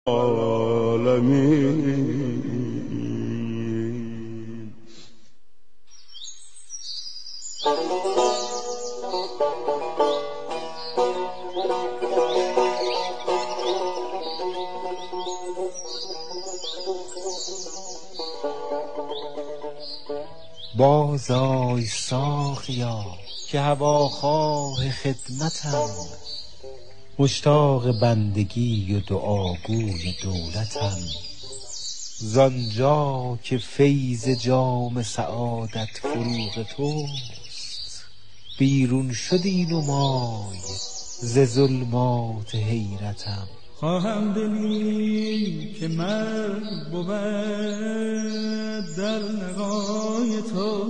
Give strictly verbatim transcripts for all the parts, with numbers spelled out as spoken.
العالمین. باز آی ساقیا که هواخواه خدمتم، مشتاق بندگی و دعاگوی دولتم. زانجا که فیض جام سعادت فروغ توست، بیرون شد این نمای ز ظلمات حیرتم. خواهم دلی که مرد بود در لقای تو،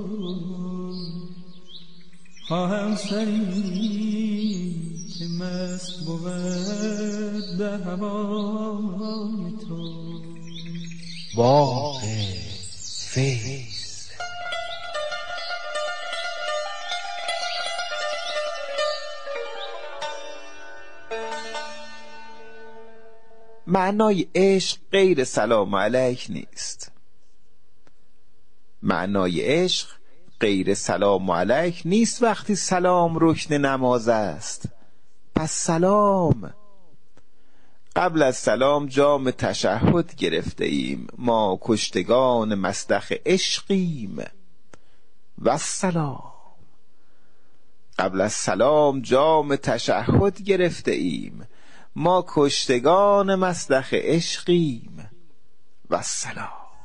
خواهم سری که مست بود در هوای تو. باغ فیض. معنای عشق غیر سلام علیک نیست. معنای عشق غیر سلام علیک نیست. وقتی سلام رکن نماز است، پس سلام. قبل از سلام جام تشهد گرفته ایم، ما کشتگان مصدق عشقیم. و سلام. قبل از سلام جام تشهد گرفته ایم، ما کشتگان مصدق عشقیم. و سلام.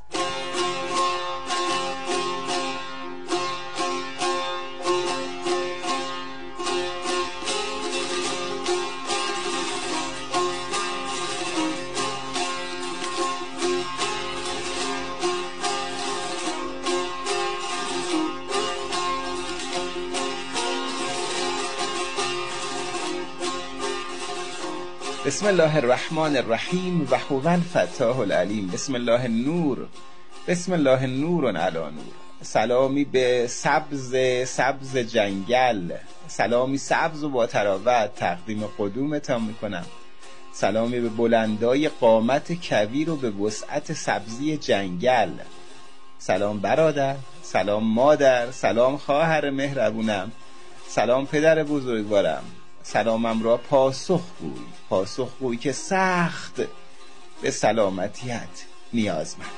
بسم الله الرحمن الرحیم و هو الفتاح العلیم. بسم الله النور. بسم الله نور علی نور. سلامی به سبز سبز جنگل، سلامی سبز و با تراوت تقدیم قدومتان میکنم. سلامی به بلندای قامت کویر و به وسعت سبزی جنگل. سلام برادر، سلام مادر، سلام خواهر مهربونم، سلام پدر بزرگوارم. سلامم را پاسخ گوی، پاسخ گوی که سخت به سلامتیت نیازمندم.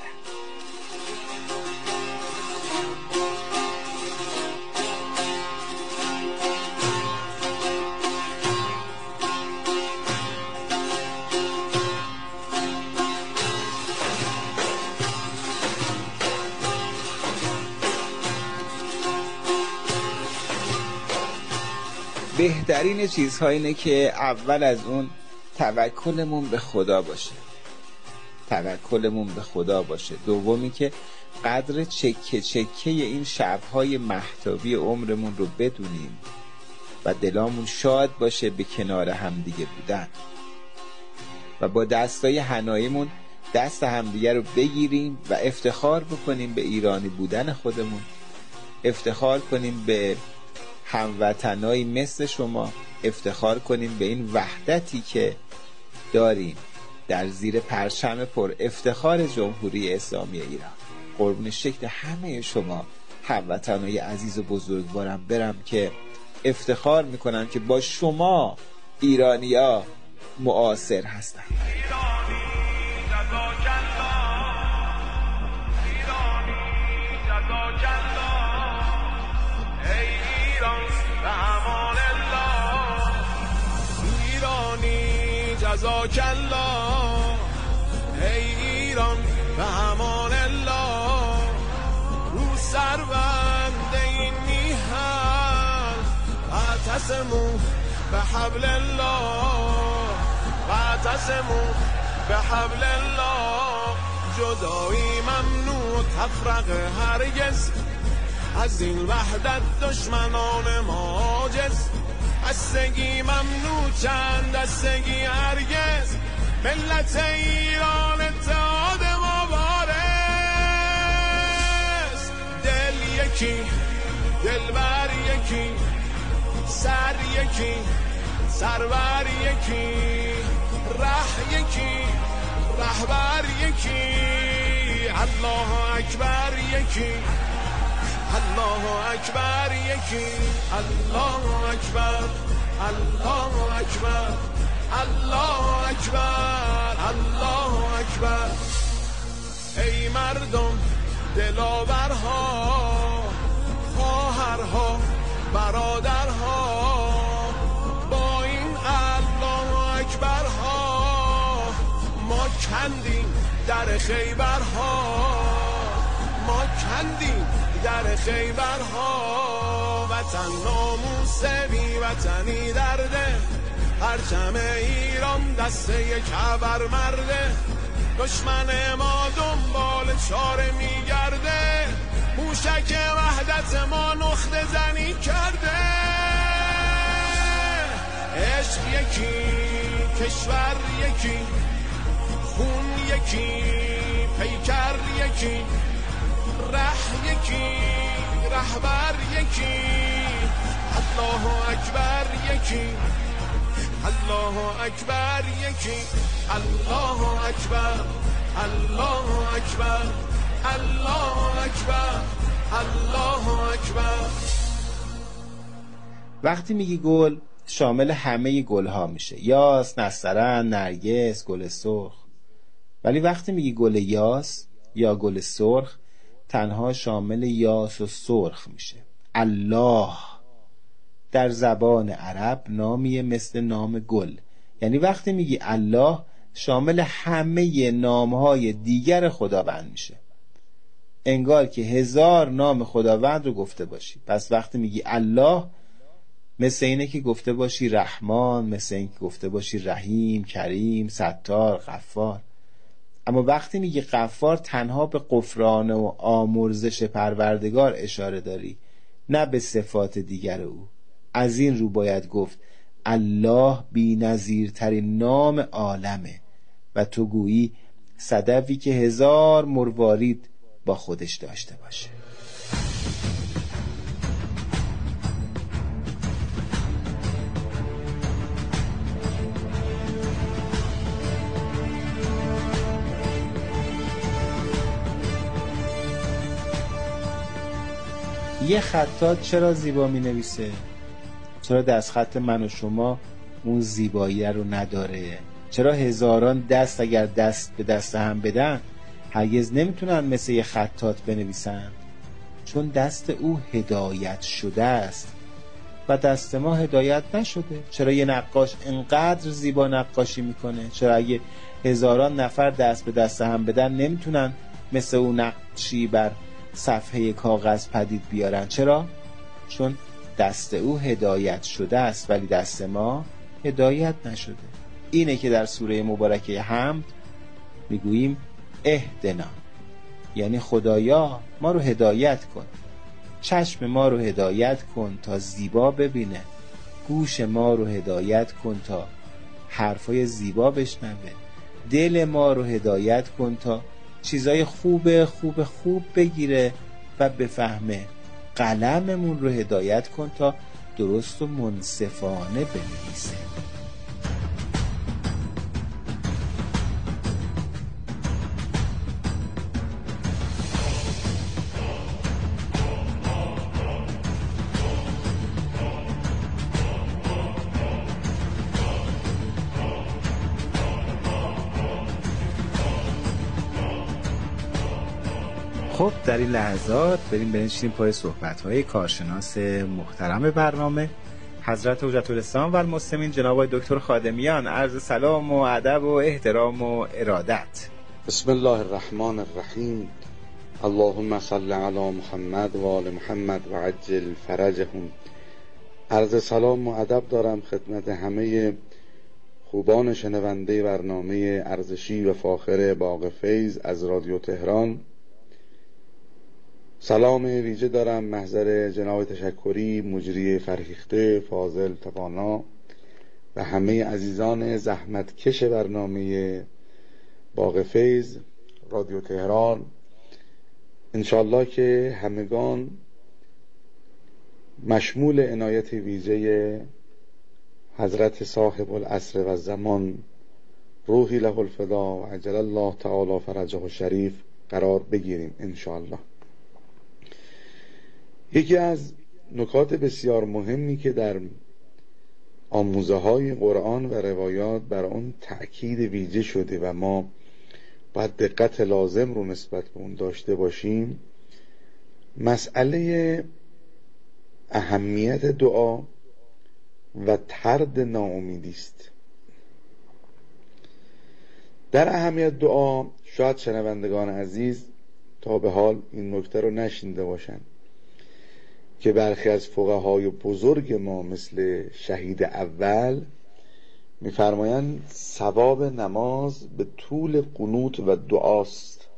بهترین چیزها اینه که اول از اون توکلمون به خدا باشه. توکلمون به خدا باشه. دومی که قدر چکه چکه این شبهای مهتابی عمرمون رو بدونیم و دلامون شاد باشه به کنار همدیگه بودن و با دستای حناییمون دست همدیگه رو بگیریم و افتخار بکنیم به ایرانی بودن خودمون، افتخار کنیم به هموطنایی مثل شما، افتخار کنیم به این وحدتی که داریم در زیر پرچم پر افتخار جمهوری اسلامی ایران. قربون شکل همه شما هموطنای عزیز و بزرگوارم برم که افتخار میکنم که با شما ایرانیا معاصر هستم. جزاک الله ای ایران به امان الله. رو سربند این میهن اعتصموا به حبل الله، اعتصموا به حبل الله. جدایی ممنوع تفرق هرگز، از این وحدت دشمنان ماجز. دستگی ممنوع چند دستگی هرگز، ملت ایران اتحاد مبارز. دل یکی، دلبر یکی، سر یکی، سرور یکی. ره یکی رهبر یکی الله اکبر یکی الله اکبر یکی الله اکبر الله اکبر الله اکبر الله اکبر ای مردم دلاورها خواهرها برادرها با این الله اکبرها ما کندیم در خیبرها ما کندیم در خیبرها وطن ناموس بی وطنی درده پرچم ایران دسته یک ابر مرده دشمن ما دنبال چاره میگرده موشک وحدت ما نخته زنی کرده عشق یکی کشور یکی خون یکی پیکر یکی ره یکی رهبر یکی الله اکبر یکی الله اکبر یکی الله اکبر الله اکبر الله اکبر الله اکبر. وقتی میگی گل شامل همه گل ها میشه، یاس، نسترن، نرگس، گل سرخ. ولی وقتی میگی گل یاس یا گل سرخ تنها شامل یاس و سرخ میشه. الله در زبان عرب نامیه مثل نام گل، یعنی وقتی میگی الله شامل همه نامهای دیگر خداوند میشه، انگار که هزار نام خداوند رو گفته باشی. پس وقتی میگی الله مثل اینه که گفته باشی رحمان، مثل اینه که گفته باشی رحیم، کریم، ستار، غفار. اما وقتی میگی غفار تنها به غفران و آمرزش پروردگار اشاره داری، نه به صفات دیگر او. از این رو باید گفت الله بی نظیرترین نام عالمه و تو گویی صدفی که هزار مروارید با خودش داشته باشه. یه خطاط چرا زیبا می نویسه؟ چرا دست خط من و شما اون زیبایی رو نداره؟ چرا هزاران دست اگر دست به دست هم بدن هرگز نمیتونن مثل یه خطاط بنویسن؟ چون دست او هدایت شده است و دست ما هدایت نشده. چرا یه نقاش انقدر زیبا نقاشی میکنه؟ چرا اگه هزاران نفر دست به دست هم بدن نمیتونن مثل اون نقشی بر صفحه کاغذ پدید بیارن؟ چرا؟ چون دست او هدایت شده است ولی دست ما هدایت نشده. اینه که در سوره مبارکه حمد میگوییم اهدنا، یعنی خدایا ما رو هدایت کن، چشم ما رو هدایت کن تا زیبا ببینه، گوش ما رو هدایت کن تا حرفای زیبا بشنوه، دل ما رو هدایت کن تا چیزای خوب خوب خوب بگیره و بفهمه، قلممون رو هدایت کن تا درست و منصفانه بنویسه. خب در این لحظات بریم بنشینیم پای صحبت‌های کارشناس محترم برنامه حضرت حجت الاسلام و المسلمین جناب آقای دکتر خادمیان. عرض سلام و ادب و احترام و ارادت. بسم الله الرحمن الرحیم. اللهم صل علی محمد و آل محمد و عجل فرجهم. عرض سلام و ادب دارم خدمت همه خوبان شنونده برنامه ارزشی و فاخر باغ فیض از رادیو تهران. سلام ویژه دارم محضر جناب تشکری مجری فرهیخته فاضل توانا و همه عزیزان زحمتکش برنامه باغ فیض رادیو تهران. انشالله که همگان مشمول عنایت ویژه حضرت صاحب العصر و زمان روحی له الفدا و عجل الله تعالی فرجه شریف قرار بگیریم انشاءالله. یکی از نکات بسیار مهمی که در آموزه های قرآن و روایات بر اون تأکید ویژه شده و ما باید دقت لازم رو نسبت به اون داشته باشیم، مسئله اهمیت دعا و طرد ناامیدی است. در اهمیت دعا شاید شنوندگان عزیز تا به حال این نکته رو نشنیده باشند که برخی از فقهای بزرگ ما مثل شهید اول می‌فرمایند ثواب نماز به طول قنوت و دعاست.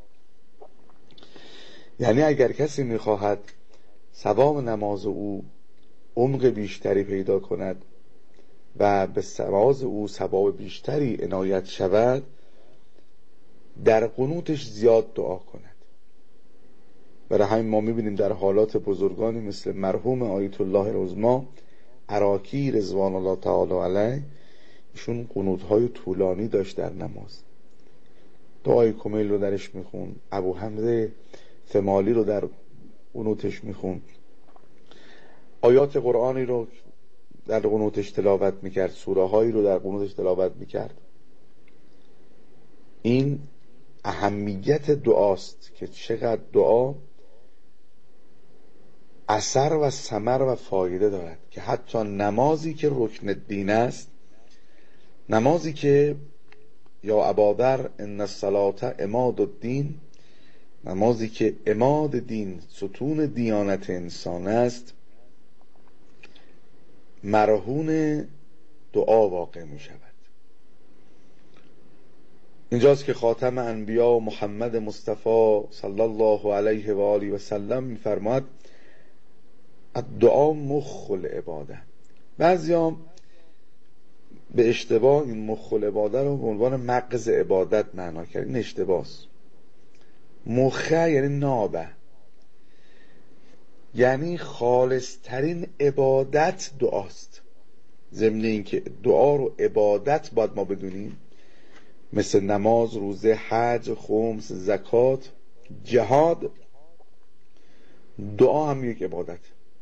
یعنی اگر کسی می‌خواهد ثواب نماز او عمق بیشتری پیدا کند و به نماز او ثواب بیشتری عنایت شود، در قنوتش زیاد دعا کند. برای همین ما میبینیم در حالات بزرگانی مثل مرحوم آیت الله العظمی عراقی رضوان الله تعالی علیه، ایشون قنوت‌های طولانی داشت در نماز. دعای کمیل رو درش میخون، ابو حمزه فمالی رو در قنوتش میخون، آیات قرآنی رو در قنوتش تلاوت میکرد، سوره هایی رو در قنوتش تلاوت میکرد. این اهمیت دعاست که چقدر دعا اثر و ثمر و فایده دارد، که حتی نمازی که رکن الدین است، نمازی که یا ابادر ان الصلاة عماد الدین، نمازی که عماد دین ستون دیانت انسان است، مرهون دعا واقع می شود. اینجاست که خاتم انبیا محمد مصطفی صلی الله علیه و آله و سلم می فرماید الدعا مخ العباده. بعضیا به اشتباه این مخ العباده رو به عنوان مغز عبادت معنا کرد. این اشتباهست. مخه یعنی نابه، یعنی خالص ترین عبادت دعاست. ضمن این که دعا رو عبادت باید ما بدونیم، مثل نماز، روزه، حج، خمس، زکات، جهاد، دعا هم یک عبادت.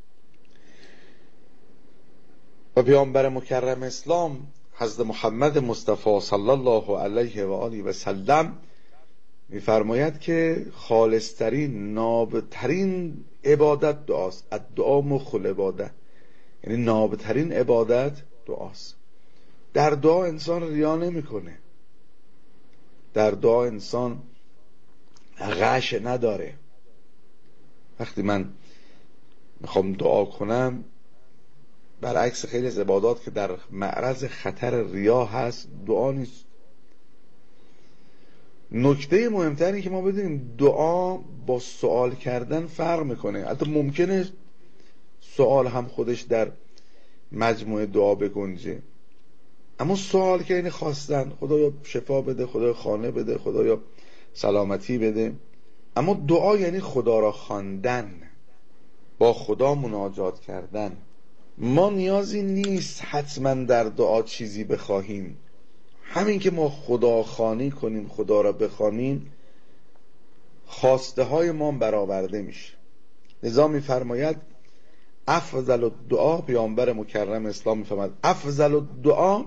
و پیامبر مکرم اسلام حضرت محمد مصطفی صلی الله علیه و آله و سلم می‌فرماید که خالص‌ترین، نابترین عبادت دعاست. الدعا مخ العباده، یعنی نابترین عبادت دعاست. در دعا انسان ریا نمی‌کنه، در دعا انسان غش نداره. وقتی من میخوام دعا کنم، برعکس خیلی از عبادات که در معرض خطر ریا هست، دعا نیست. نکته مهمتری که ما بدونیم دعا با سوال کردن فرق میکنه. حتی ممکنه سوال هم خودش در مجموعه دعا بگنجه، اما سوال که این خواستن، خدایا شفا بده، خدایا خانه بده، خدایا سلامتی بده. اما دعا یعنی خدا را خواندن، با خدا مناجات کردن. ما نیازی نیست حتما در دعا چیزی بخواهیم، همین که ما خدا خوانی کنیم، خدا را بخوانیم، خواسته های ما برآورده میشه. لذا میفرماید افضل الدعا، پیامبر مکرم اسلام میفرماید افضل الدعا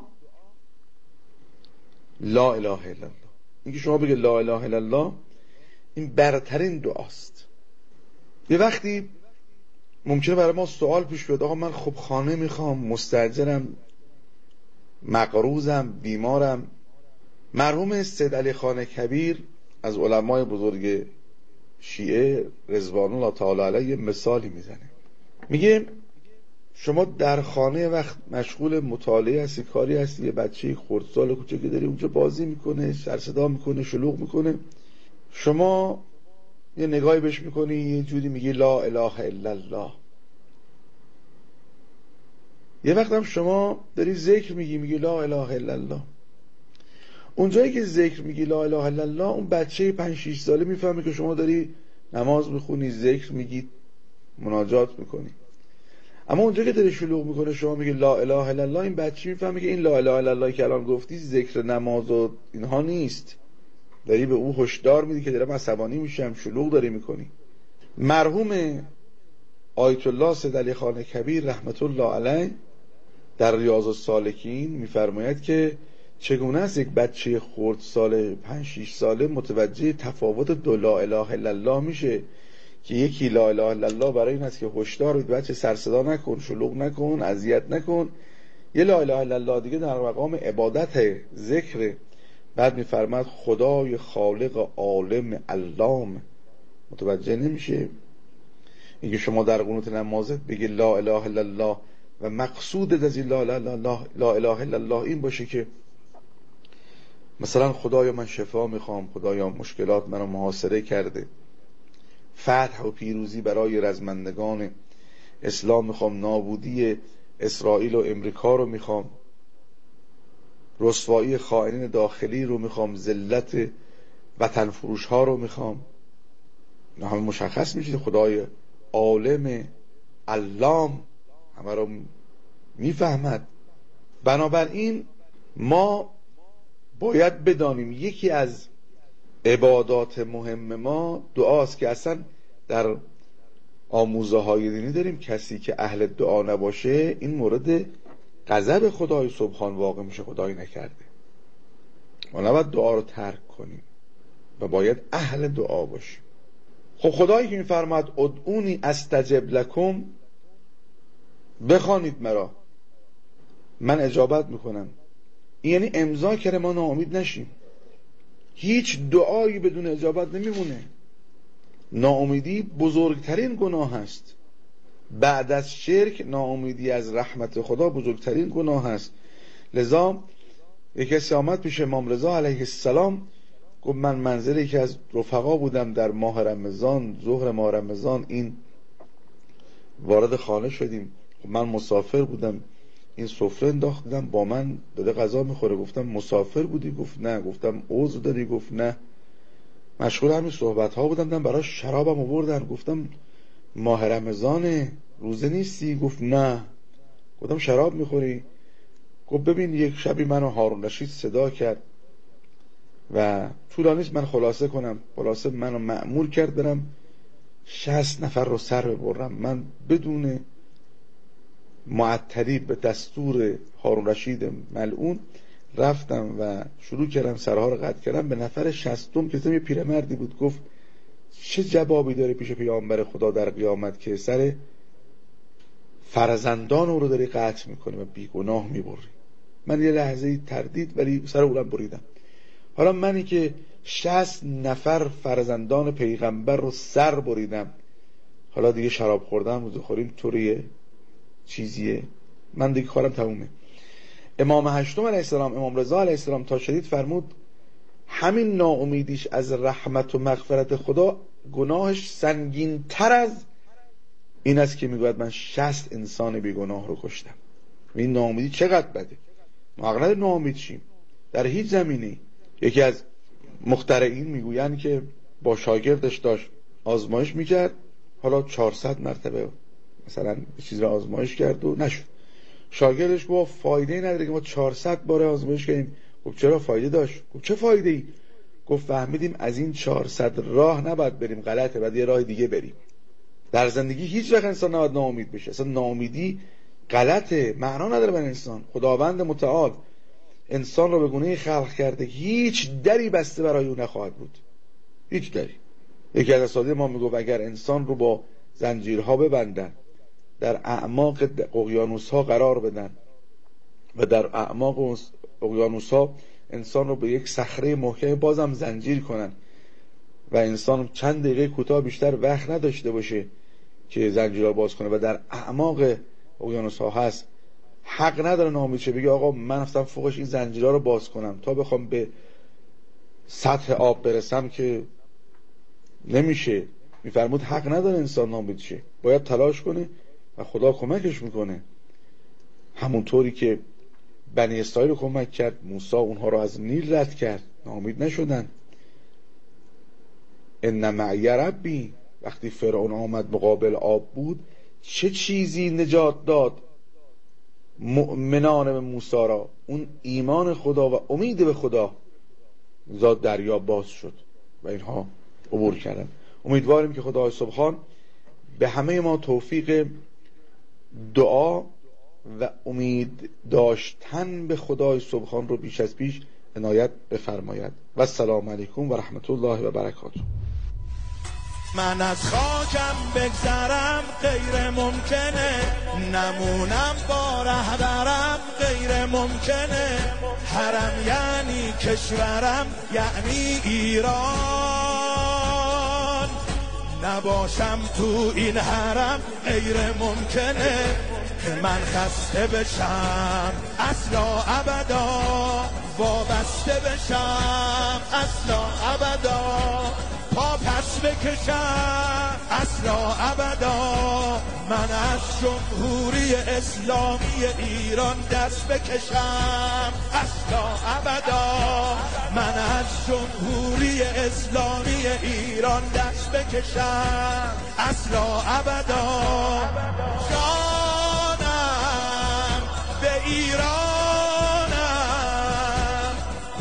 لا اله الا الله. اینکه شما بگید لا اله الا الله، این برترین دعاست. یه وقتی ممکنه برای ما سوال پیش بیاد، آقا من خب خانه میخوام، مستاجرم، مقروضم، بیمارم. مرحوم سید علی خان کبیر از علمای بزرگ شیعه رضوان الله تعالی علیه مثالی میزنه، میگه شما در خانه وقت مشغول مطالعه هستی، کاری هستی، یه بچه خردسال کوچکی داری اونجا بازی میکنه، سر صدا میکنه، شلوغ میکنه، شما یه نگاهی بهش میکنی، یه جوری میگی لا اله الا الله. یه وقت هم شما داری ذکر میگی، میگی لا اله الا الله. اونجایی که ذکر میگی لا اله الا الله، اون بچه پنج شش ساله میفهمه که شما داری نماز میخونی، ذکر میگی، مناجات میکنی. اما اونجا که داره شلوغ میکنه شما میگه لا اله الا الله، این بچه میفهمه که این لا اله الا الله که الان گفتی ذکر نماز و اینها نیست، داری به او هشدار میدی که دارم عصبانی میشم، شلوغ داری میکنی. مرحوم آیت الله سید علی خان کبیر رحمت الله علیه در ریاض السالکین میفرماید که چگونه است یک بچه خردسال پنج شش ساله متوجه تفاوت دو لا اله الا الله میشه که یکی لا اله الا الله برای این است که هشدار بدید بچه سر صدا نکن، شلوغ نکن، اذیت نکن. یه لا اله الا الله دیگه در مقام عبادت ذکر. بعد میفرماد خدای خالق عالم علام. متوجه نمیشه اینکه شما در قنوت نمازت بگی لا اله الا الله و مقصودت از این لا اله الا الله لا اله الا الله این باشه که مثلا خدایا من شفا میخوام، خدایا مشکلات منو محاصره کرده، فتح و پیروزی برای رزمندگان اسلام میخوام، نابودی اسرائیل و امریکا رو میخوام، رسوایی خائنین داخلی رو میخوام، ذلت وطن فروش ها رو میخوام. همه مشخص میشه خدای عالم علام همه رو میفهمد. بنابراین ما باید بدانیم یکی از عبادات مهم ما دعاست که اصلا در آموزه های دینی داریم کسی که اهل دعا نباشه این مورد غضب خدای سبحان واقع میشه، خدای نکرده. ما نباید دعا رو ترک کنیم و باید اهل دعا باشیم. خب خدایی که میفرماد ادعونی استجب لکم، بخوانید مرا من اجابت میکنم، این یعنی امضا کرده ما ناامید نشیم. هیچ دعایی بدون اجابت نمیمونه. ناامیدی بزرگترین گناه است. بعد از شرک ناامیدی از رحمت خدا بزرگترین گناه است. لذا یک کسی آمد پیش امام رضا علیه السلام، گفت من منزلی که از رفقا بودم در ماه رمضان، ظهر ماه رمضان این وارد خانه شدیم، من مسافر بودم، این سفره انداخت دیدم با من داده غذا میخوره. گفتم مسافر بودی؟ گفت نه. گفتم عذر داری؟ گفت نه. مشغول همین صحبت ها بودم، دیدم براش شرابم آوردن. گفتم ماه رمضانه روزه نیستی؟ گفت نه. گفتم شراب میخوری؟ گفت ببین یک شبی منو هارون رشید صدا کرد و طولانیست من خلاصه کنم، خلاصه منو مأمور کرد برم شصت نفر رو سر ببرم. من بدون معطلی به دستور هارون رشید ملعون رفتم و شروع کردم سرها رو قطع کردم. به نفر شصتم که یه پیرمردی بود گفت چه جوابی داره پیش پیامبر خدا در قیامت که سر فرزندان او رو داری قطع میکنی و بیگناه میبری؟ من یه لحظه تردید ولی سر اونم بریدم. حالا منی که شصت نفر فرزندان پیغمبر رو سر بریدم، حالا دیگه شراب خوردم روزه خوریم طوریه چیزیه؟ من دیگه کارم تمومه. امام هشتم علیه السلام، امام رضا علیه السلام تا شدید فرمود همین ناامیدیش از رحمت و مغفرت خدا گناهش سنگین تر از این است که میگوید من شصت انسان بیگناه رو کشتم. این ناامیدی چقدر بده. ما اغلب ناامید شیم در هیچ زمینی. یکی از مخترعین میگویند که با شاگردش داشت آزمایش میکرد، حالا چهارصد مرتبه مثلا چیز رو آزمایش کرد و نشد. شاگردش گفت فایده نداره که ما چهارصد بار آزمایش کردیم. گفت چرا فایده داشت؟ گفت چه فایده ای؟ گفت فهمیدیم از این چهارصد راه نباید بریم، غلطه، بعد یه راه دیگه بریم. در زندگی هیچ وقت انسان نباید ناامید بشه. اصلا ناامیدی غلطه، معنا نداره برای انسان. خداوند متعال انسان رو به گونه خلق کرده هیچ دری بسته برای اون نخواهد بود، هیچ دری. یکی از اساتید ما میگفت اگر انسان رو با زنجیرها ببندن، در اعماق اقیانوس‌ها قرار بدن و در اعماق اقیانوس‌ها انسان رو به یک صخره محکم بازم زنجیر کنن و انسان چند دقیقه کوتاه بیشتر وقت نداشته باشه که زنجیرها باز کنه و در اعماق اقیانوس‌ها هست، حق نداره ناامید شه بگه آقا من رفتم فوقش این زنجیرها رو باز کنم تا بخوام به سطح آب برسم که نمیشه. میفرمود حق نداره انسان ناامید شه، باید تلاش کنه و خدا کمکش میکنه. همونطوری که بنی اسرائیل رو کمک کرد، موسی اونها رو از نیل رد کرد، ناامید نشدن. ان معی ربی، وقتی فرعون آمد مقابل آب بود چه چیزی نجات داد مؤمنان به موسی را؟ اون ایمان خدا و امید به خدا. زاد دریا باز شد و اینها عبور کردن. امیدواریم که خدای سبحان به همه ما توفیق دعا و امید داشتن به خدای سبحان رو بیش از پیش عنایت بفرماید. و السلام علیکم و رحمت الله و برکاته. من از خاکم بگذرم غیر ممکنه، نمونم با رهبرم غیر ممکنه. حرم یعنی کشورم یعنی ایران، نباشم تو این حرم غیر ممکنه که من خسته بشم اصلا ابدا، وابسته بشم اصلا ابدا، پا پس بکشم اصلا ابدا. من از جمهوری اسلامی ایران دست بکشم اصلا ابدا، من از جمهوری اسلامی ایران دست بکشم اصلا ابدا. جانم به ایرانم،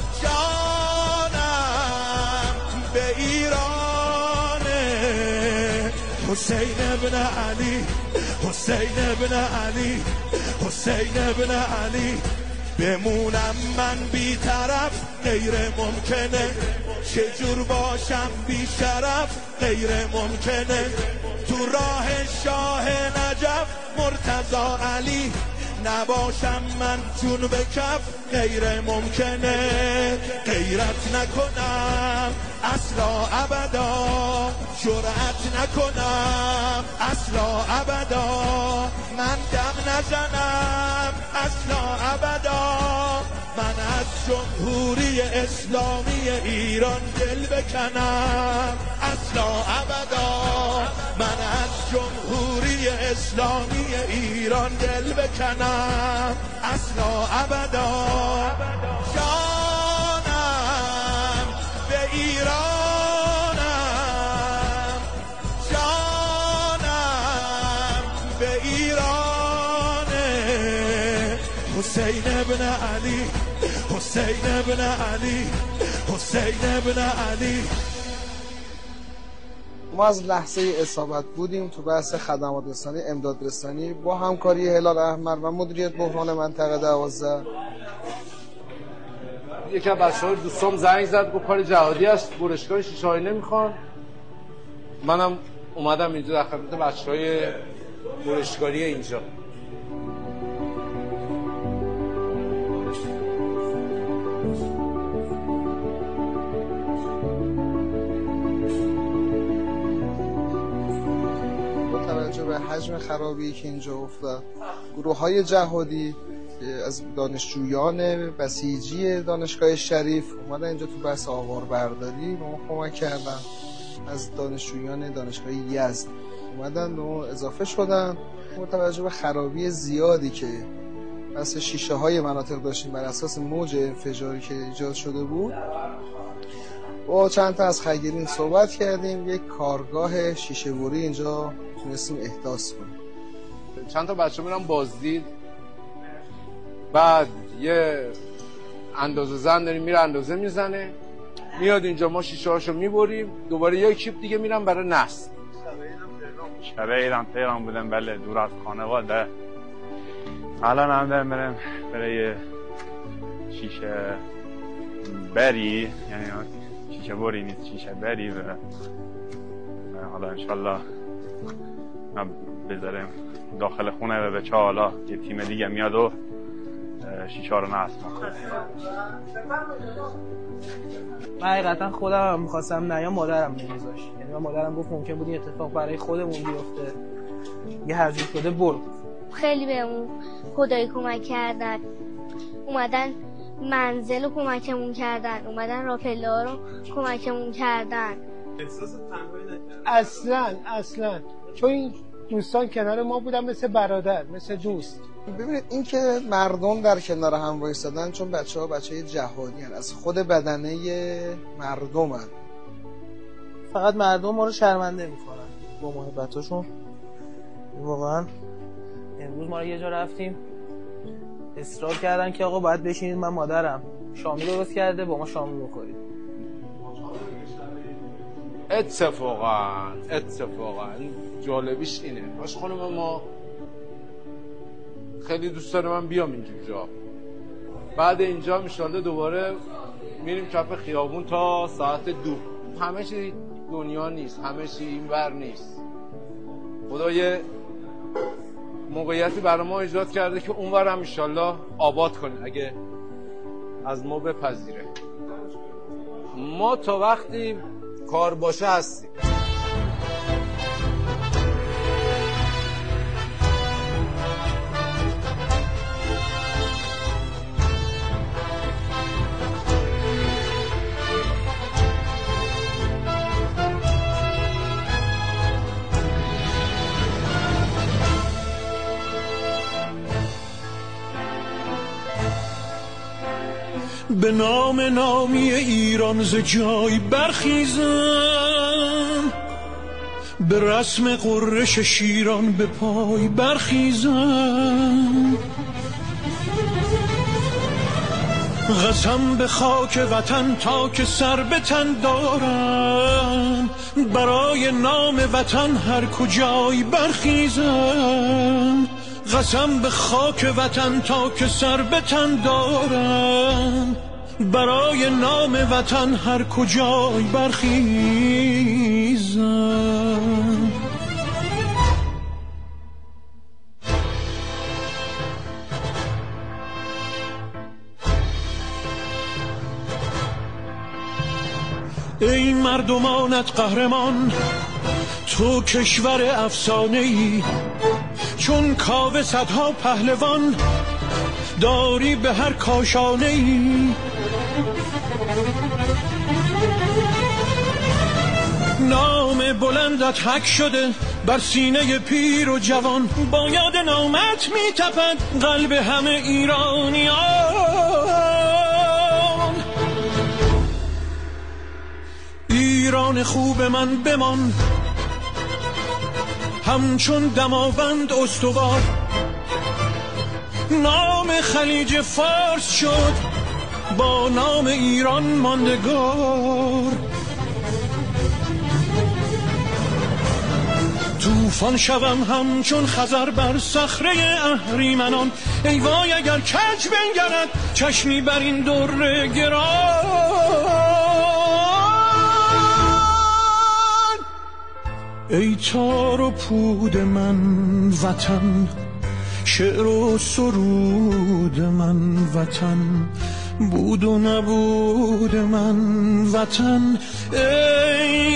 جانم به ایرانه. حسین ابن علی، حسین ابن علی، حسین ابن علی. بمونم من بی طرف غیر ممکنه، چجور باشم بی شرف غیر ممکنه. تو راه شاه نجف مرتضی علی، نباشم من جون به کف غیر ممکنه. غیرت نکنم اصلا ابدا، جرأت نکنم اصلا ابدا. من دم نزنم اصلا ابدا، من از جمهوری اسلامی ایران دل بکنم اصلا ابدا، من از جمهوری اسلامی ایران دل بکنم اصلا ابدا. جانم به ایرانم، جانم به ایرانه. حسین ابن علی، حسین ابن علی، حسین ابن علی. ما از لحظه اصابت بودیم تو بحث خدمات رسانی، امداد رسانی با همکاری هلال احمر و مدیریت بحران منطقه دوازده. یکی از بچه‌ها دوستام زنگ زد گفت کار جهادی است، برشکار شیشه آینه میخوان. منم اومدم اینجا در خدمت بچه‌های برشکاری اینجا. به حجم خرابی که اینجا افتاد، گروه‌های جهادی از دانشجویان بسیجی دانشگاه شریف اومدن اینجا تو بحث آواربرداری به ما کمک کردن. از دانشجویان دانشگاه یزد اومدن به ما اضافه شدن. با توجه به خرابی زیادی که بحث شیشه های مناطق داشتیم بر اساس موج انفجاری که ایجاد شده بود، با چند تا از خیرین صحبت کردیم، یک کارگاه شیشه بری اینجا تونستیم احداث کنیم. چند تا بچه میرن بازدید، بعد یه اندازه زن داریم میره اندازه میزنه، میاد اینجا ما شیشه هاشو میبریم، دوباره یک کیپ دیگه میرن برای نصب. شبه ایران تهران بودم، بله، دور از خانواده. الان هم دارم برم برای شیشه بری، یعنی شیشه بری نیست، شیشه بری. و حالا انشالله ما بذاریم داخل خونه و بچه حالا یه تیم دیگه میاد و شیشه رو نصب میکنه. من حقیقتا خودم هم میخواستم نیام، مادرم نمیذاشت. یعنی من مادرم گفت ممکن بود این اتفاق برای خودمون بیفته، یه هرجور شده برد. خیلی بهمون خدایی کمک کردن، اومدن منزل رو کمکمون کردن، اومدن راپله ها رو کمکمون کردن. احساس تنهایی نکردن اصلا اصلا، چون این دوستان کنار ما بودن مثل برادر، مثل دوست. ببینید این که مردم در کنار هم وایسادن، چون بچه ها بچه های جهادی هن، از خود بدنه مردم هن. فقط مردم ما رو شرمنده میکنن با محبتاشون. واقعا امروز ما یه جا رفتیم اصرار کردن که آقا باید بشینید، من مادرم شامی درست کرده با ما شامی بخورید. اتفاقا اتفاقا جالبیش اینه باش خانم، ما خیلی دوست دارم من بیام اینجا. بعد اینجا انشالله دوباره میریم کف خیابون تا ساعت دو. همه چی دنیا نیست، همه چی این ور نیست. خدا یه موقعیتی برای ما ایجاد کرده که اونور هم انشالله آباد کنه اگه از ما بپذیره. ما تا وقتی کار باشه هستیم. به نام نامی ایران ز جای برخیزم، به رسم قررش شیران به پای برخیزم. قسم به خاک وطن تا که سر به تن دارم، برای نام وطن هر کجای برخیزم. قسم به خاک وطن تا که سر به تن دارم، برای نام وطن هر کجای برخیزم. ای مردمانت قهرمان، تو کشور افسانه‌ای، چون کاوه صدها پهلوان داری به هر کاشانه‌ای. نام بلندت حک شده بر سینه پیر و جوان، با یاد نامت میتپد قلب همه ایرانیان. ایران خوب من بمان همچون دماوند استوار، نام خلیج فارس شد با نام ایران ماندگار. طوفان شوم همچون خزر بر صخره اهریمنان، ای وای اگر کج بنگرد چشمی بر این در گران. ای تار و پود من وطن، شعر و سرود من وطن، بود و نبود من وطن. ای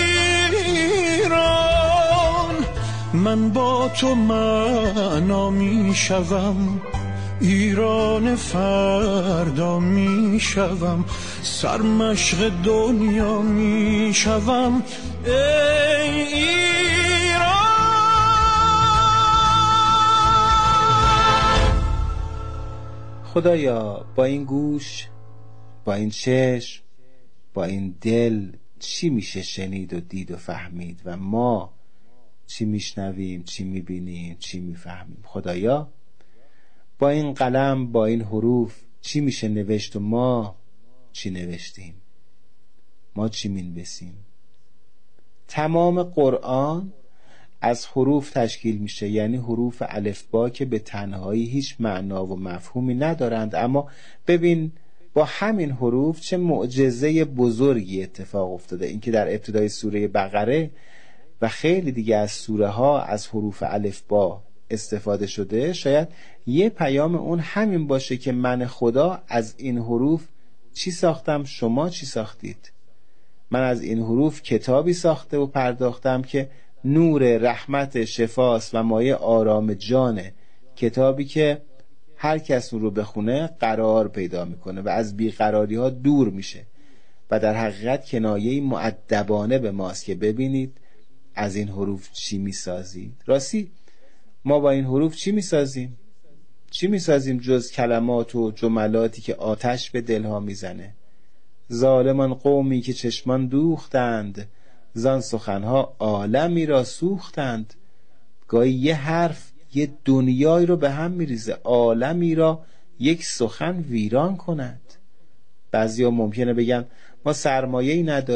ایران من با تو معنا می شوم، ایران فردا می شوم، سرمشق دنیا می شوم. ای ایران. خدایا با این گوش، با این چشم، با این دل چی میشه شنید و دید و فهمید، و ما چی میشنویم، چی میبینیم، چی میفهمیم. خدایا با این قلم، با این حروف چی میشه نوشت و ما چی نوشتیم، ما چی مینویسیم. تمام قرآن از حروف تشکیل میشه، یعنی حروف الفبا که به تنهایی هیچ معنا و مفهومی ندارند، اما ببین با همین حروف چه معجزه بزرگی اتفاق افتاده. اینکه در ابتدای سوره بقره و خیلی دیگه از سوره ها از حروف الفبا استفاده شده، شاید یه پیام اون همین باشه که من خدا از این حروف چی ساختم، شما چی ساختید. من از این حروف کتابی ساخته و پرداختم که نور رحمت شفاست و مایه آرام جانه، کتابی که هر کس اون رو بخونه قرار پیدا میکنه و از بیقراری ها دور میشه و در حقیقت کنایه‌ای مؤدبانه به ماست که ببینید از این حروف چی میسازید. راستی ما با این حروف چی میسازیم؟ چی میسازیم جز کلمات و جملاتی که آتش به دلها میزنه؟ ظالمان قومی که چشمان دوختند، زان سخنها عالمی را سوختند. گاهی یه حرف یه دنیایی رو به هم میریزه، عالمی را یک سخن ویران کند. بعضیا ممکنه بگن ما سرمایه‌ای نداریم